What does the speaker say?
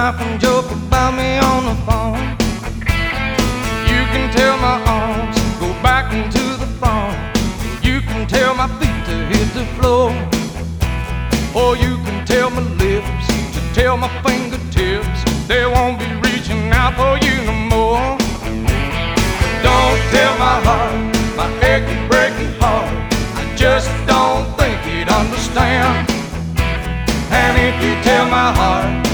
laugh and joke about me on the phone. You can tell my arms to go back into the phone. You can tell my feet to hit the floor. Or you can tell my lips to tell my fingertips they won't be reaching out for you no more. Don't tell my heart